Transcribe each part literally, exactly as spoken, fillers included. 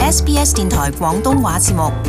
S B S 電台廣東話節目。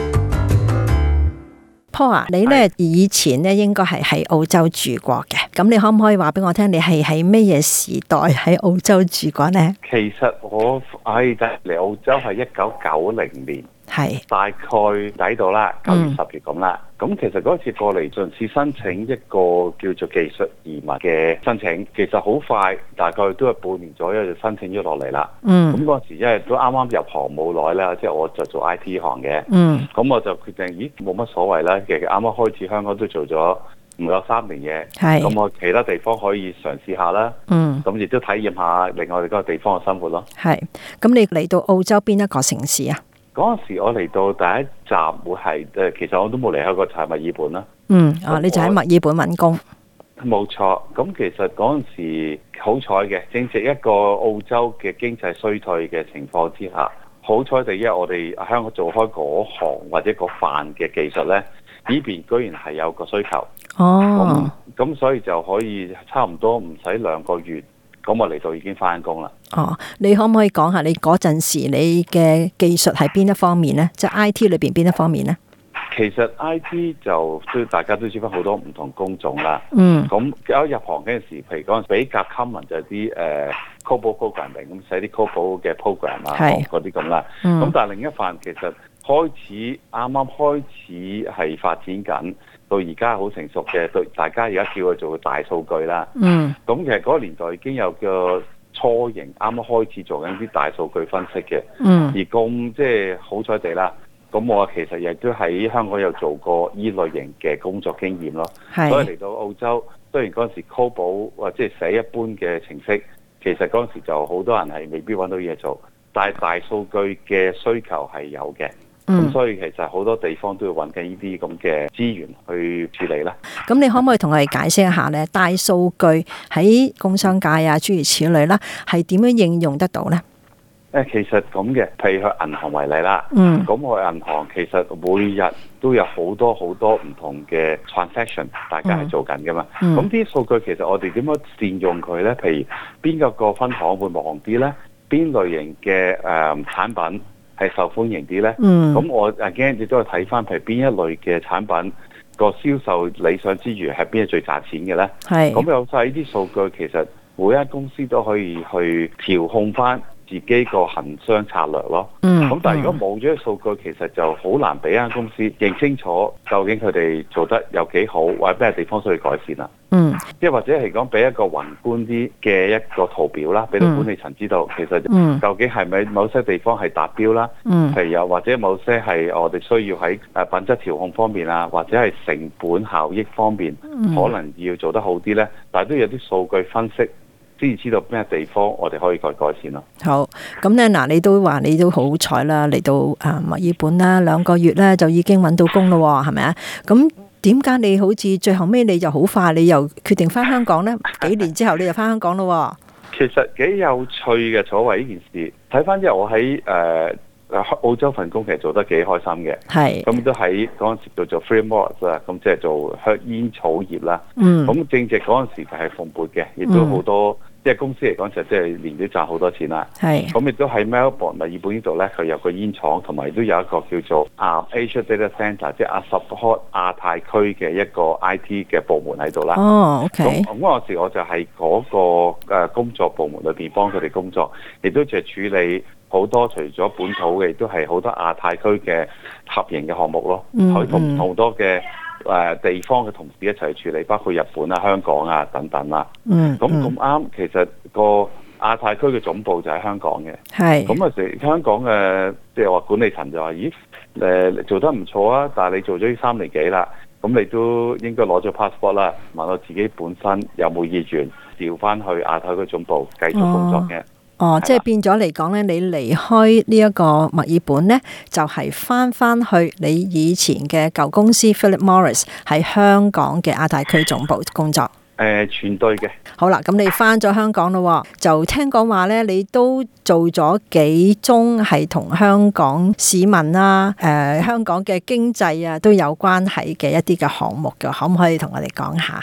Paul 啊，你咧以前咧應該係喺澳洲住過嘅，咁你可唔可以話俾我聽，你係喺咩嘢時代喺澳洲住過呢？ 其實我喺嚟澳洲係一九九零年，係大概抵到啦，九月十月咁啦。咁、嗯、其實嗰次過嚟盡試申請一個叫做技術移民嘅申請，其實好快，大概都係半年左右就申請咗落嚟啦。嗯。咁嗰時因為都啱啱入行冇耐啦，即係我就做 I T 行嘅。嗯。咁我就決定，咦，冇乜所謂啦。其實啱啱開始香港都做咗唔夠三年嘢，係。咁我其他地方可以嘗試下啦。嗯。咁亦都體驗下另外我哋嗰個地方嘅生活咯。 係。咁你嚟到澳洲邊一個城市啊？ 嗰陣時我嚟到第一站會係誒，其實我都冇離開過，就係墨爾本啦。嗯， 啊，你就喺墨爾本揾工。 冇錯，咁其實嗰陣時好彩嘅，正值一個澳洲嘅經濟衰退嘅情況之下，好彩地因為我哋香港做開嗰行或者嗰範嘅技術咧，呢邊居然係有個需求。哦，咁咁所以就可以差唔多唔使兩個月。咁我嚟到已經翻工啦。 哦，你可唔可以講下你嗰陣時你嘅技術係邊一方面呢？即係 I T 裏邊邊一方面呢？ 其實 I T 就都大家都知翻好多唔同工種啦。嗯。咁一入行嗰陣時，譬如嗰陣比較 common 就係啲誒 COBOL programming 咁寫啲 COBOL 嘅 program 啊，嗰啲咁啦。嗯。咁但係另一範其實開始啱啱開始係發展緊。到而家好成熟嘅，對大家而家叫佢做大數據啦。嗯。咁其實嗰個年代已經有個初型，啱啱開始做緊啲大數據分析嘅。嗯。而咁即係好彩地啦，咁我其實亦都喺香港有做過依類型嘅工作經驗咯。係。所以嚟到澳洲，雖然嗰陣時 COBOL 或者係寫一般嘅程式，其實嗰陣時就好多人係未必揾到嘢做，但係大數據嘅需求係有嘅。咁、嗯、所以其實好多地方都要揾緊呢啲咁嘅資源去處理啦。咁你可唔可以同我哋解釋一下呢？大數據喺工商界啊，諸如此類啦，係點樣應用得到呢？ 誒，其實咁嘅，譬如去銀行為例啦。嗯。咁我銀行其實每日都有好多好多唔同嘅 transaction， 大家係做緊噶嘛。嗯。咁啲數據其實我哋點樣善用佢呢？譬如邊個個分行會忙啲呢？邊類型嘅誒、呃、產品係受歡迎啲咧，咁、嗯、我 again 亦都係睇翻，譬如邊一類嘅產品個銷售理想之餘，係邊係最賺錢嘅咧？係，咁有晒呢啲數據，其實每間公司都可以去調控翻自己個行商策略咯。嗯，咁但係如果冇咗啲數據，其實就好難俾間公司認清楚究竟佢哋做得有幾好，或者咩地方需要改善啦。嗯，即係或者係講俾一個宏觀啲嘅一個圖表啦，俾到管理層知道，其實究竟係咪某些地方係達標啦？嗯，係又或者某些係我哋需要喺誒品質調控方面啊，或者係成本效益方面，嗯、可能要做得好啲咧。但係都有啲數據分析，先至知道咩地方我哋可以改改善咯。好， 咁咧嗱，你都話你都好彩啦，嚟到啊墨爾本啦，兩個月咧就已經揾到工咯，係咪啊？咁點解你好似最後尾你就好快，你又決定翻香港呢？幾年之後你就翻香港咯？ 其實幾有趣嘅，所謂呢件事，睇翻之後我喺誒、呃、澳洲份工其實做得幾開心嘅。係。咁都喺嗰陣時叫做 Frameworks 啦，咁即係做香煙草業啦。嗯。咁正值嗰陣時就係蓬勃嘅，亦都好多。嗯即係公司嚟講就即係年都賺好多錢啦。係。咁亦都喺 Melbourne 墨爾本呢度咧，佢有個煙廠，同埋都有一個叫做啊 Asia Data Centre，即係啊 support 亞太區嘅一個 I T 嘅部門喺度啦。哦 ，OK。咁咁嗰陣時我就喺嗰個誒工作部門裏邊幫佢哋工作，亦都就係處理好多除咗本土嘅，亦都係好多亞太區嘅合營嘅項目咯。嗯。佢同好多嘅。誒地方嘅同事一齊處理，包括日本啊、香港啊等等啦。嗯，咁咁啱，其實個亞太區嘅總部就喺香港嘅。係。咁啊，成香港嘅即係話管理層就話：咦，誒做得唔錯啊！但係你做咗呢三年幾啦，咁你都應該攞咗 passport 啦。問我自己本身有冇意願調翻去亞太區總部繼續工作嘅。哦。 哦，即係變咗嚟講咧，你離開呢一個墨爾本咧，就係翻翻去你以前嘅舊公司 Philip Morris 喺香港嘅亞太區總部工作。誒、 呃，全對嘅。好啦，咁你翻咗香港咯，就聽講話咧，你都做咗幾宗係同香港市民啊、誒、呃、香港嘅經濟啊都有關係嘅一啲嘅項目嘅，可唔可以同我哋講下？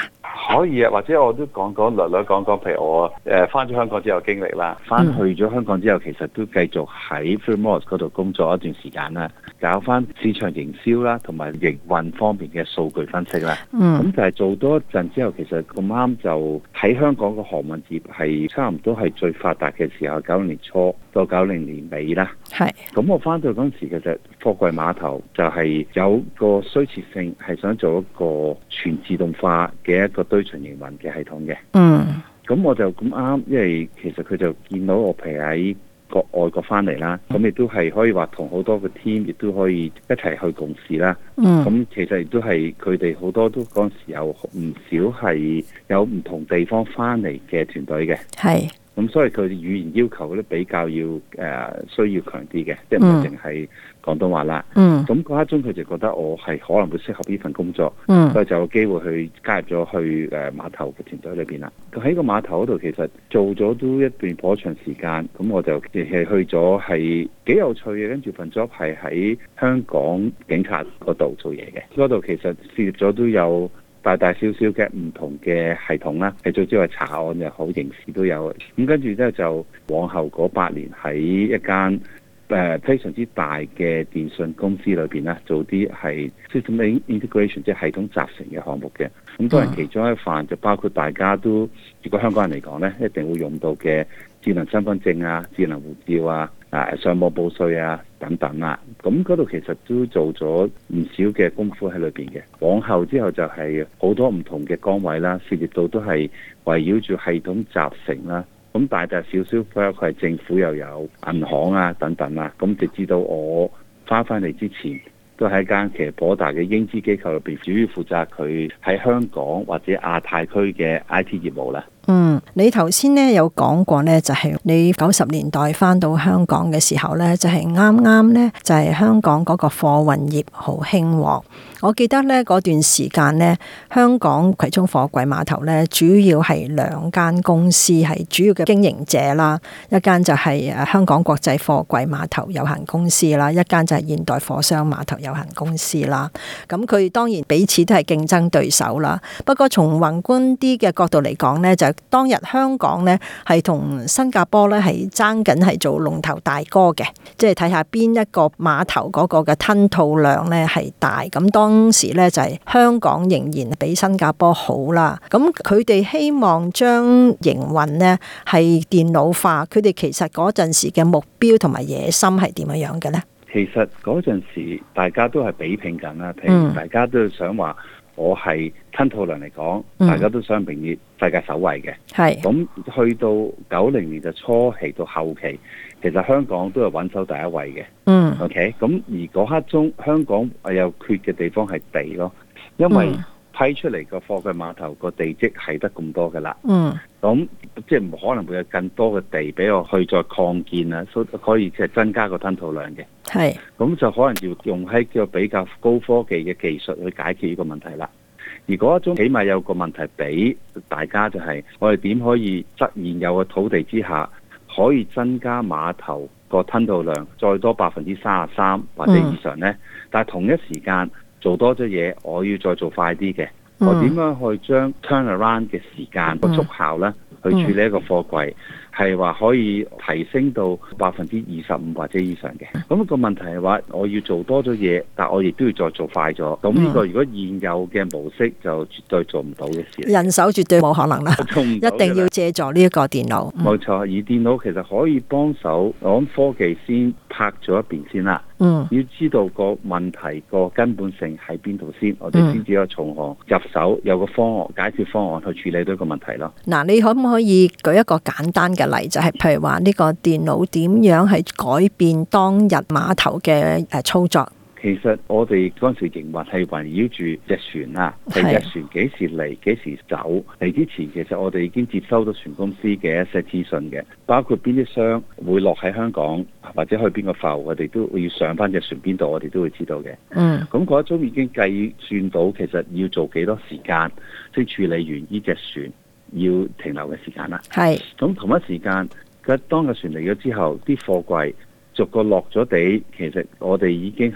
可以啊，或者我都講講略略講講，譬如我誒翻咗香港之後經歷啦，翻去咗香港之後，其實都繼續喺 Philip Morris 嗰度工作一段時間啦，搞翻市場營銷啦，同埋營運方面嘅數據分析啦。嗯，咁就係做多一陣之後，其實咁啱就喺香港個航運業係差唔多係最發達嘅時候，九零年初到九零年尾啦。係。咁我翻到嗰陣時，其實貨櫃碼頭就係有個需求性，係想做一個全自動化嘅一個堆場營運嘅系統嘅。嗯。咁我就咁啱，因為其實佢就見到我譬如喺國外國翻嚟啦，咁亦都係可以話同好多個 team 亦都可以一齊去共事啦。嗯。咁其實亦都係佢哋好多都嗰陣時有唔少係有唔同地方翻嚟嘅團隊嘅。係。咁所以佢哋語言要求都比較要誒、呃、需要強啲嘅，即係唔係淨係廣東話啦。嗯。咁嗰一鐘佢就覺得我係可能會適合呢份工作，嗯，所以就有機會去加入咗去誒碼頭嘅團隊裏邊啦。喺個碼頭嗰度其實做咗都一段頗長時間，咁我就亦係去咗係幾有趣嘅，跟住份 job 係喺香港警察嗰度做嘢嘅，嗰度其實涉獵咗都有大大小小嘅唔同嘅系統啦，係最主要係查案又好，刑事都有。咁跟住之後就往後嗰八年喺一間誒、呃、非常之大嘅電信公司裏邊咧，做啲係 system integration 即係系統集成嘅項目嘅。咁當然其中一範就包括大家都，如果香港人嚟講咧，一定會用到嘅智能身份證啊、智能護照啊、啊上網報稅啊等等啦。咁嗰度其實都做咗唔少嘅功夫喺裏邊嘅。往後之後就係好多唔同嘅崗位啦，涉獵到都係圍繞住系統集成啦。咁大大小小，包括係政府又有銀行啊等等啦。咁直至到我翻返嚟之前，都係一間其實頗大嘅英資機構入邊，主要負責佢喺香港或者亞太區嘅 I T 業務啦。 嗯，你頭先咧有講過咧，就係你九十年代翻到香港嘅時候咧，就係啱啱咧就係香港嗰個貨運業好興旺。我記得咧嗰段時間咧，香港葵涌貨櫃碼頭咧主要係兩間公司係主要嘅經營者啦，一間就係誒香港國際貨櫃碼頭有限公司啦，一間就係現代貨箱碼頭有限公司啦。咁佢當然彼此都係競爭對手啦。不過從宏觀啲嘅角度嚟講咧，就當日香港咧係同新加坡咧係爭緊係做龍頭大哥嘅，即係睇下邊一個碼頭嗰個嘅吞吐量咧係大。咁當時咧就係香港仍然比新加坡好啦。咁佢哋希望將營運咧係電腦化，佢哋其實嗰陣時嘅目標同埋野心係點樣樣嘅咧？ 其實嗰陣時大家都係比拼緊啦，譬如大家都想話我係吞吐量嚟講，嗯、大家都想名列世界首位嘅。係咁去到九零年嘅初期到後期，其實香港都係穩守第一位嘅。嗯，OK。咁而嗰刻中香港有缺嘅地方係地咯，因為批出嚟個貨櫃碼頭個地積係得咁多㗎啦。嗯。咁即係唔可能會有更多嘅地俾我去再擴建啊，所以可以即係增加個吞吐量嘅。係。咁就可能要用喺個比較高科技嘅技術去解決呢個問題啦。而嗰一種起碼有個問題俾大家就係，我哋點可以質現有嘅土地之下，可以增加碼頭個吞吐量再多百分之三十三或者以上呢？嗯、但係同一時間做多咗嘢，我要再做快啲嘅。我點樣去將 turnaround 嘅時間個速效咧，去處理一個貨櫃，係話可以提升到百分之二十五或者以上嘅。咁個問題係話，我要做多咗嘢，但我亦都要再做快咗。咁呢個如果現有嘅模式就絕對做唔到嘅事。人手絕對冇可能啦，一定要借助呢一個電腦。冇錯，而電腦其實可以幫手，我諗科技先拍咗一邊先啦。嗯，要知道個問題個根本性喺邊度先，我哋先至有從行入手，有個方案解決方案去處理到個問題咯。嗱，你可唔可以舉一個簡單嘅例，就係譬如話呢個電腦點樣係改變當日碼頭嘅誒操作？其實我哋嗰陣時營運係圍繞住隻船啦，係隻船幾時嚟幾時走。嚟之前其實我哋已經接收到船公司嘅一些資訊嘅，包括邊啲箱會落喺香港或者去邊個埠，我哋都要上翻隻船邊度，我哋都會知道嘅。嗯，咁嗰一種已經計算到其實要做幾多時間先處理完呢隻船要停留嘅時間啦。係，咁同一時間，佢當個船嚟咗之後，啲貨櫃逐個落咗地，其實我哋已經係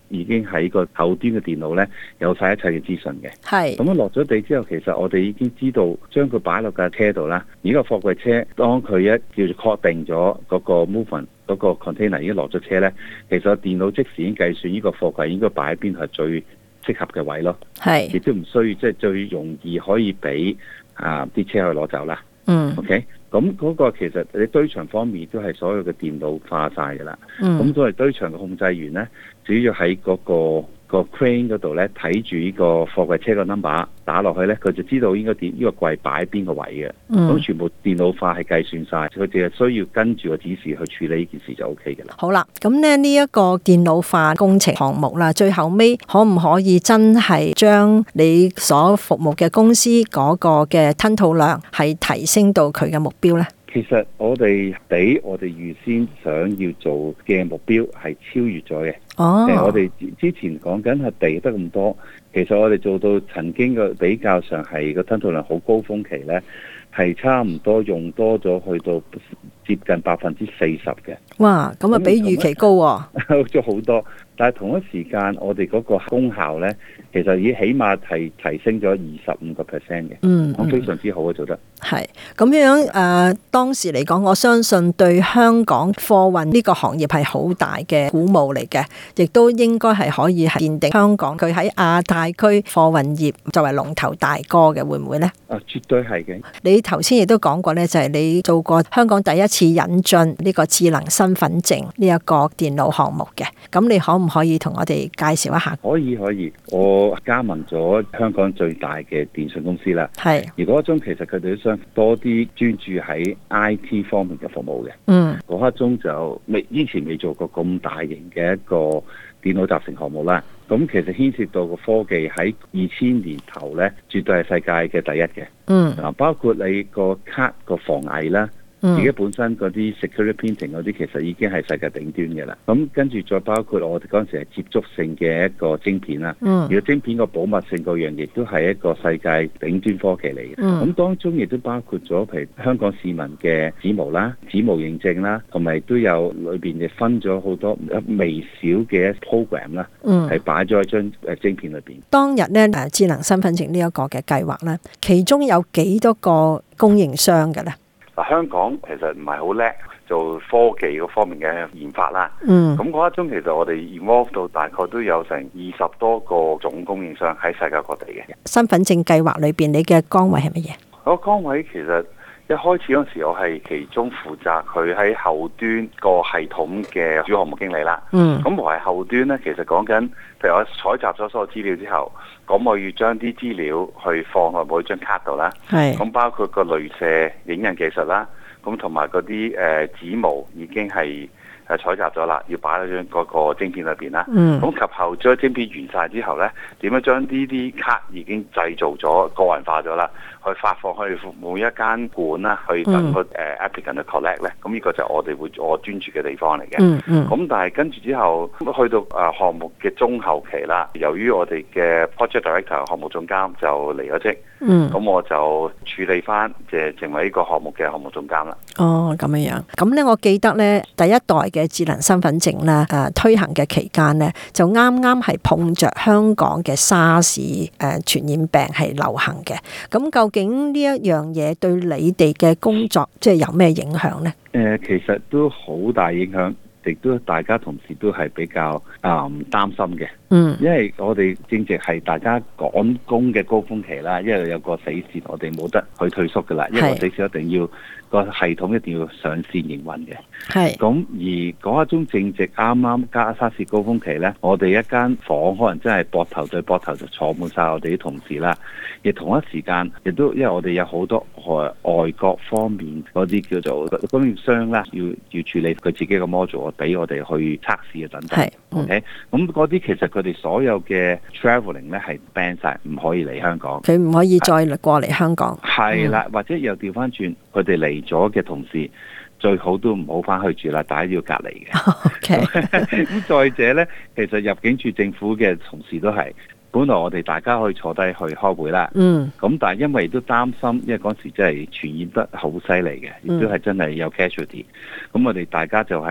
已經喺個後端嘅電腦咧有晒一切嘅資訊嘅。 係。咁樣落咗地之後，其實我哋已經知道將佢擺落架車度啦。而個貨櫃車當佢一叫做確定咗嗰個 movement 嗰個 container 已經落咗車咧，其實電腦即時已經計算呢個貨櫃應該擺喺邊係最適合嘅位咯。係。亦都唔需要即係、就是、最容易可以俾啊啲車去攞走啦。嗯。OK。咁嗰個其實你堆場方面都係所有嘅電腦化晒㗎啦。嗯。咁作為堆場嘅控制員咧，只要喺嗰、嗰個個 crane 嗰度咧睇住呢個貨櫃車個 number 打落去咧，佢就知道應該點呢個櫃擺喺邊個位嘅。咁、嗯、全部電腦化係計算晒，佢淨係需要跟住個指示去處理呢件事就 O K 嘅啦。 好啦，咁咧呢一個電腦化工程項目啦，最後尾可唔可以真係將你所服務嘅公司嗰個嘅吞吐量係提升到佢嘅目標咧？ 其實我哋比我哋預先想要做嘅目標係超越咗嘅。哦，誒，我哋之前講緊係地得咁多，其實我哋做到曾經嘅比較上係個吞吐量好高峰期咧，係差唔多用多咗去到接近百分之四十嘅。哇，咁啊比預期高喎，好咗好多。但係同一時間，我哋嗰個功效咧，其實已經起碼係提升咗二十五個 percent 嘅。嗯，我非常之好啊，做得。係咁樣誒、呃，當時嚟講，我相信對香港貨運呢個行業係好大嘅鼓舞嚟嘅，亦都應該係可以係奠定香港佢喺亞太區貨運業作為龍頭大哥嘅，會唔會呢？ 啊，絕對係嘅。 你頭先亦都講過呢，就係、是、你做過香港第一次引進呢個智能身份證呢一個電腦項目嘅，咁你可唔可以同我哋介紹一下？ 可以可以，我加盟咗香港最大嘅電信公司啦。係，而嗰一宗其實佢哋都想多啲專注喺 I T 方面嘅服務嘅。嗯，嗰一宗就未之前未做過咁大型嘅一個電腦集成項目啦。咁其實牽涉到個科技喺二千年頭咧，絕對係世界嘅第一嘅。嗯，嗱，包括你個卡個防偽啦。自己本身嗰啲 security printing 嗰啲其實已經係世界頂端嘅啦。咁跟住再包括我哋嗰陣時係接觸性嘅一個晶片啦。嗯。而個晶片個保密性嗰樣亦都係一個世界頂端科技嚟嘅。嗯。咁當中亦都包括咗譬如香港市民嘅指模啦、指模認證啦，同埋都有裏邊亦分咗好多微小嘅 program 啦。嗯。係擺咗喺張誒晶片裏邊。當日咧誒智能身份證呢一個嘅計劃咧，其中有幾多個供應商嘅咧？香港其實唔係好叻做科技嗰方面嘅研發啦。嗯。咁嗰一宗其實我哋 involve 到大概都有成二十多個總供應商喺世界各地嘅。身份證計劃裏邊，你嘅崗位係乜嘢？嗰個崗位其實一開始嗰時我係其中負責佢喺後端個系統嘅主項目經理啦。嗯。咁我係後端咧，其實講緊譬如我採集咗所有資料之後，咁我要將啲資料去放喺每張卡度啦。係。咁包括個雷射影印技術啦，咁同埋嗰啲誒指模已經係誒採集咗啦，要擺喺張嗰個晶片裏邊啦。嗯。咁及後將晶片完晒之後咧，點樣將呢啲卡已經製造咗個人化咗啦，去發放去每一間館啦，去等個誒 applicant 去 collect 咧。咁呢個就係我哋會我專注嘅地方嚟嘅。嗯嗯。咁但係跟住之後，去到誒項目嘅中後期啦，由於我哋嘅 project director 項目總監就離咗職。嗯。咁我就處理翻，即係成為呢個項目嘅項目總監啦。哦，咁樣樣。咁咧，我記得咧，第一代嘅智能身份證咧，誒推行嘅期間咧，就啱啱係碰着香港嘅沙士誒傳染病係流行嘅。咁究竟呢一樣嘢對你哋嘅工作即係有咩影響咧？誒，其實都好大影響，亦都大家同事都係比較誒擔心嘅。嗯，因為我哋正值係大家趕工嘅高峰期啦，因為有個死線，我哋冇得去退縮噶啦，因為個死線一定要個系統一定要上線營運嘅。係。咁而嗰一宗正值啱啱加沙士高峰期咧，我哋一間房可能真係膊頭對膊頭就坐滿晒我哋啲同事啦。亦同一時間，亦都因為我哋有好多外外國方面嗰啲叫做供應商啦，要要處理佢自己嘅 module 俾我哋去測試啊等等。係。OK，咁嗰啲其實佢哋所有嘅 travelling 咧係 ban 曬，唔可以嚟香港。佢唔可以再過嚟香港。係啦，或者又調翻轉，佢哋嚟咗嘅同事最好都唔好翻去住啦，大家要隔離嘅。OK，咁再者咧，其實入境處政府嘅同事都係。本來我哋大家可以坐低去開會啦，嗯，咁但係因為都擔心，因為嗰時真係傳染得好犀利嘅，亦都係真係有 casualty，咁我哋大家就係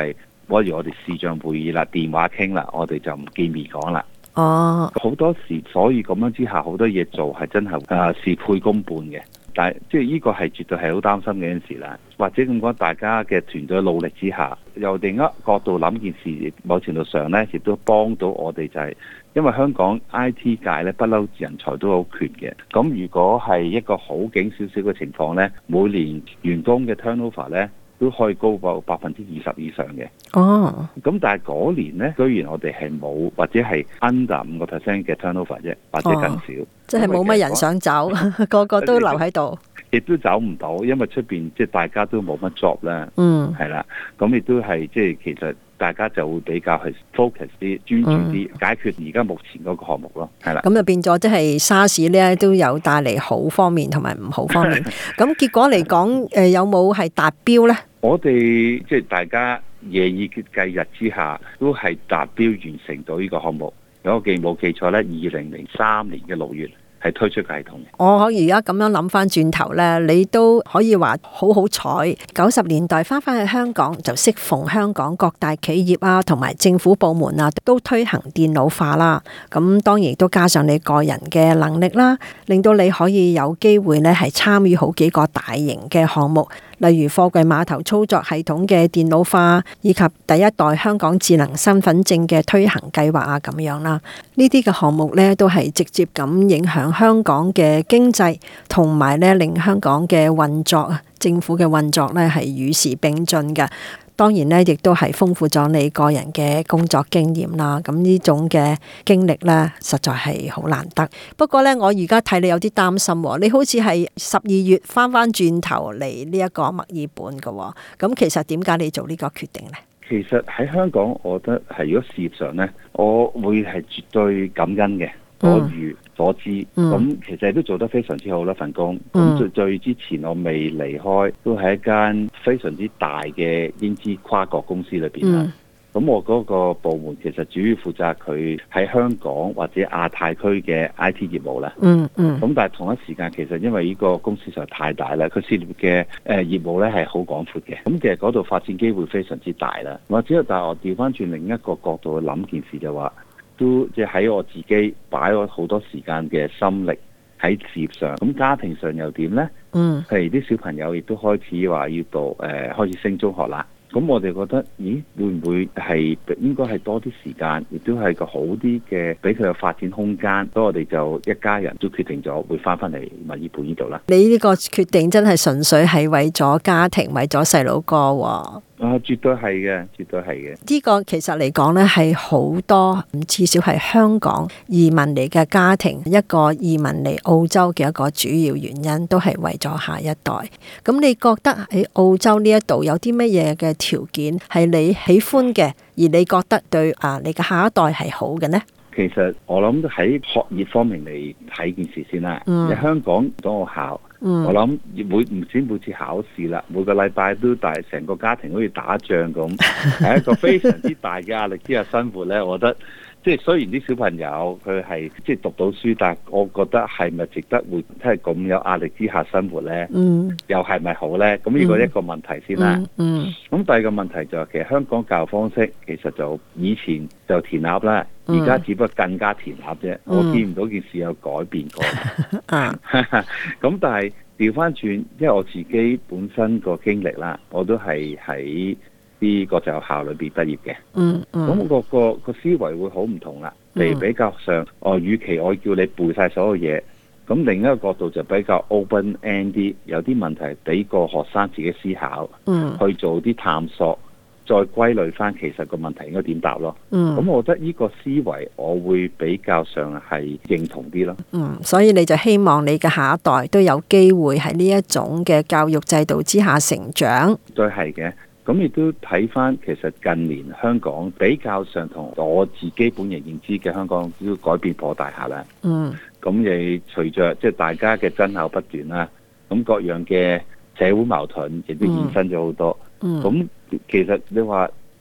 不如我哋視像會議啦，電話傾啦，我哋就唔見面講啦。 哦， 好多時，所以咁樣之下，好多嘢做係真係誒事倍功半嘅。但係即係呢個係絕對係好擔心嘅一件事啦。或者咁講，大家嘅團隊努力之下，由另一角度諗件事，某程度上咧，亦都幫到我哋就係、是，因為香港 I T 界咧不嬲人才都好缺嘅。咁如果係一個好景少少嘅情況咧，每年員工嘅 turnover 咧，都可以高過百分之二十以上嘅。 哦， 咁但係嗰年呢，居然我哋係冇或者係 under 五個 percent 嘅 turnover 啫，或者更少。哦、 即係冇乜人想走，個個都留喺度。 亦都走唔到，因為出邊即係大家都冇乜 job 啦。 嗯， 係啦，咁亦都係即係其實大家就會比較係 focus 啲、專注啲，嗯、解決而家目前嗰個項目咯。係啦， 咁就變咗即係沙士咧都有帶嚟好方面同埋唔好方面。咁結果嚟講，誒有冇係達標咧？ 我哋即係大家夜以繼日之下，都係達標完成到呢個項目。如果我記冇記錯咧，二零零三年嘅六月。係推出個系統嘅。我可以而家咁樣諗翻轉頭咧，你都可以話好好彩。九十年代翻返去香港，就適逢香港各大企業啊，同埋政府部門啊，都推行電腦化啦。咁當然亦都加上你個人嘅能力啦，令到你可以有機會咧係參與好幾個大型嘅項目，例如貨櫃碼頭操作系統嘅電腦化，以及第一代香港智能身份證嘅推行計劃啊咁樣啦。呢啲嘅項目咧都係直接咁影響香港嘅經濟，同埋咧令香港嘅運作啊，政府嘅運作咧係與時並進嘅。當然咧，亦都係豐富咗你個人嘅工作經驗啦。咁呢種嘅經歷咧，實在係好難得。不過咧，我而家睇你有啲擔心喎。你好似係十二月翻翻轉頭嚟呢一個墨爾本嘅。咁其實點解你做呢個決定咧？ 其實喺香港，我覺得係如果事業上咧，我會係絕對感恩嘅。所遇所知，咁、嗯、其實都做得非常之好啦份工。咁、嗯、最最之前我未離開，都係一間非常之大嘅英資跨國公司裏邊啦。咁、嗯、我嗰個部門其實主要負責佢喺香港或者亞太區嘅 I T 業務啦。嗯嗯。咁但係同一時間，其實因為呢個公司實在太大啦，佢涉獵嘅誒業務咧係好廣闊嘅。咁其實嗰度發展機會非常之大啦。或者但係我調翻轉另一個角度去諗件事就話。都即係喺我自己擺咗好多時間嘅心力喺事業上，咁家庭上又點呢？嗯，譬如啲小朋友亦都開始話要讀誒、呃，開始升中學啦。咁我哋覺得，咦，會唔會係應該係多啲時間，亦都係個好啲嘅，俾佢有發展空間。所以我哋就一家人都決定咗會翻返嚟墨爾本呢度啦。 你呢個決定真係純粹係為咗家庭，為咗細佬哥喎。 啊，絕對係嘅，絕對係嘅。 呢個其實嚟講咧，係好多至少係香港移民嚟嘅家庭一個移民嚟澳洲嘅一個主要原因，都係為咗下一代。咁你覺得喺澳洲呢一度有啲乜嘢嘅條件係你喜歡嘅，而你覺得對啊你嘅下一代係好嘅呢？ 其實我諗喺學業方面嚟睇件事先啦。嗯、喺香港當學校。嗯、我諗每唔止每次考試啦，每個禮拜都大成個家庭好似打仗咁，係一個非常之大嘅壓力之下生活咧。我覺得即係雖然啲小朋友佢係即係讀到書，但係我覺得係咪值得會即係咁有壓力之下生活咧？嗯，又係咪好咧？咁呢個一個問題先啦。嗯，咁、嗯、第二個問題就係、是、其實香港教育方式其實就以前就填鴨啦，而家只不過更加填鴨啫。嗯、我見唔到件事有改變過。啊，咁但係調翻轉，因為我自己本身個經歷啦，我都係喺啲國際學校裏邊畢業嘅。嗯嗯。咁、那個個個思維會好唔同啦，嚟比較上，哦，與其我叫你背晒所有嘢，咁另一個角度就比較 open end 啲，有啲問題俾個學生自己思考，嗯，去做啲探索。再歸類翻，其實個問題應該點答咯？嗯，咁我覺得呢個思維，我會比較上係認同啲咯。 嗯，所以你就希望你嘅下一代都有機會喺呢一種嘅教育制度之下成長。 對，係嘅。咁亦都睇翻，其實近年香港比較上同我自己本人認知嘅香港都改變頗大下啦。嗯，咁亦隨着即係大家嘅爭拗不斷啦，咁各樣嘅社會矛盾亦都衍生咗好多。嗯，咁、嗯、其實你話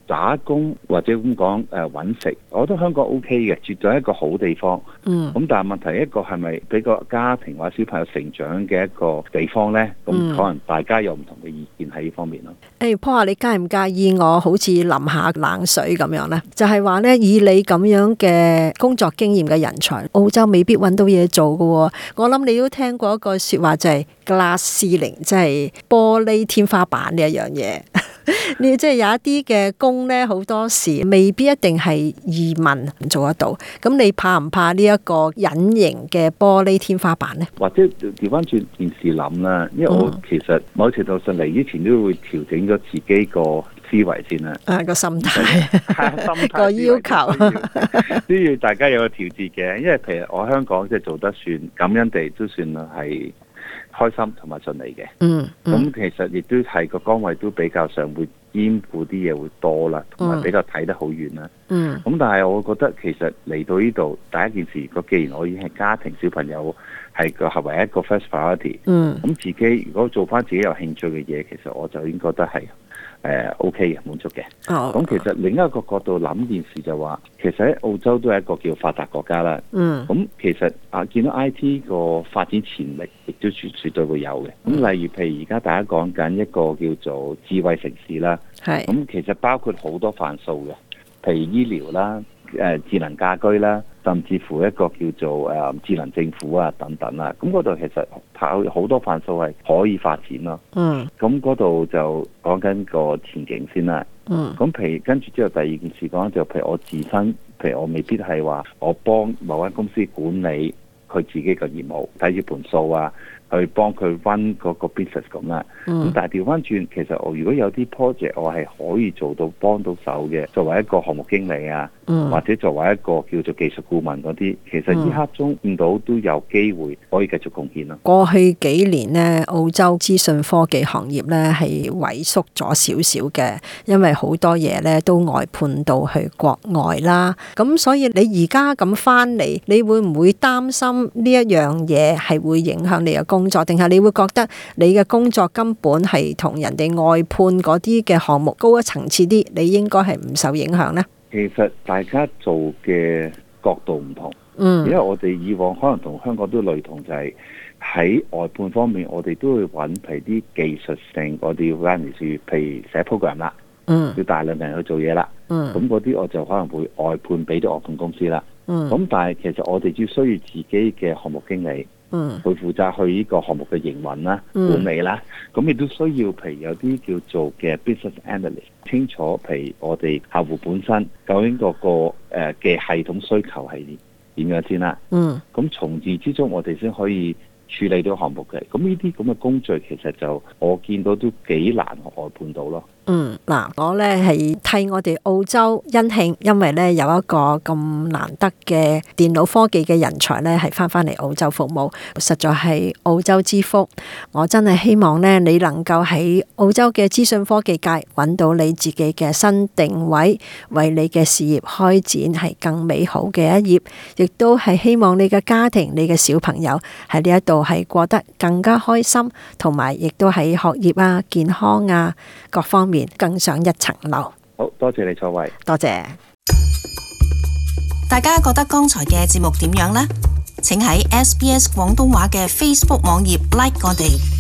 打工或者咁講誒揾食，我覺得香港 O K 嘅，絕對係一個好地方。 嗯。 咁但係問題一個係咪俾個家庭或者小朋友成長嘅一個地方咧？咁、嗯、可能大家有唔同嘅意見喺呢方面咯。 誒、hey, Paul 啊，你介唔介意我好似淋下冷水咁樣咧？就係話咧，以你咁樣嘅工作經驗嘅人才，澳洲未必揾到嘢做㗎喎。我諗你都聽過一個説話，就係 glass ceiling，即係玻璃天花板呢一樣嘢。你即係有一啲嘅工咧，好多時未必一定係移民做得到。咁你怕唔怕呢一個隱形嘅玻璃天花板咧？ 或者調翻轉件事諗啦，因為我其實某程度上嚟之前都會調整咗自己個思維先啦。啊，個心態，個要求都要大家有個調節嘅。因為譬如我香港即係做得算感恩地都算係開心同埋順利嘅，嗯，咁、嗯、其實亦都係個崗位都比較上會兼顧啲嘢會多啦，同埋比較睇得好遠啦，嗯，咁但係我覺得其實嚟到呢度第一件事，如果既然我已經係家庭小朋友係個係唯一一個 first priority，嗯，咁自己如果做翻自己有興趣嘅嘢，其實我就已經覺得係誒 OK 嘅，滿足嘅。哦，咁其實另一個角度諗件事就話，其實喺澳洲都係一個叫發達國家啦。嗯，咁其實啊見到 I T 個發展潛力，亦都絕絕對會有嘅。咁例如譬如而家大家講緊一個叫做智慧城市啦，係，咁其實包括好多範疇嘅，譬如醫療啦、誒、呃、智能家居啦，甚至乎一個叫做誒、呃、智能政府啊等等啦。咁嗰度其實跑好多範疇係可以發展咯。嗯，咁嗰度就講緊個前景先啦。嗯，咁譬如跟住之後第二件事講就譬如我自身，譬如我未必係話我幫某間公司管理佢自己嘅業務，睇住盤數啊，去幫佢 run 嗰個 business 咁啦。咁、嗯、但係調翻轉，其實我如果有啲 project 我係可以做到幫到手嘅，作為一個項目經理啊，嗯、或者作為一個叫做技術顧問嗰啲，其實呢刻中見到都有機會可以繼續貢獻咯。過去幾年呢，澳洲資訊科技行業呢係萎縮咗少少嘅，因為好多嘢呢都外判到去國外啦。咁所以你而家咁翻嚟，你會唔會擔心呢一樣嘢係會影響你嘅工作，定係你會覺得你嘅工作根本係同人哋外判嗰啲嘅項目高一層次啲，你應該係唔受影響呢？其實大家做嘅角度唔同，嗯，因為我哋以往可能同香港都類同，就係喺外判方面，我哋都會揾譬如啲技術性嗰啲 requirement，譬如寫 program 啦，嗯，要大量人去做嘢啦，嗯，咁嗰啲我就可能會外判俾啲外判公司啦，嗯，咁但係其實我哋只需要自己嘅項目經理。嗯，去負責去呢個項目嘅營運啦、嗯、管理啦，咁亦都需要譬如有啲叫做嘅 business analyst， 清楚譬如我哋客戶本身究竟嗰個誒嘅系統需求係點樣先啦。嗯，咁從自之中我哋先可以處理到項目嘅。咁呢啲咁嘅工序其實就我見到都幾難外判到咯。嗯，嗱，我咧係替我哋澳洲欣慶，因為咧有一個咁難得嘅電腦科技嘅人才咧係翻翻嚟澳洲服務，實在係澳洲之福。我真係希望咧你能夠喺澳洲嘅資訊科技界揾到你自己嘅新定位，為你嘅事業開展係更美好嘅一頁，亦都係希望你嘅家庭、你嘅小朋友喺呢一度係過得更加開心，同埋亦都喺學業啊、健康啊各方面更上一層樓。好多謝你，楚慧。多謝。 大家覺得剛才嘅節目點樣呢？請喺 S B S 廣東話嘅 Facebook 網頁 like 我哋。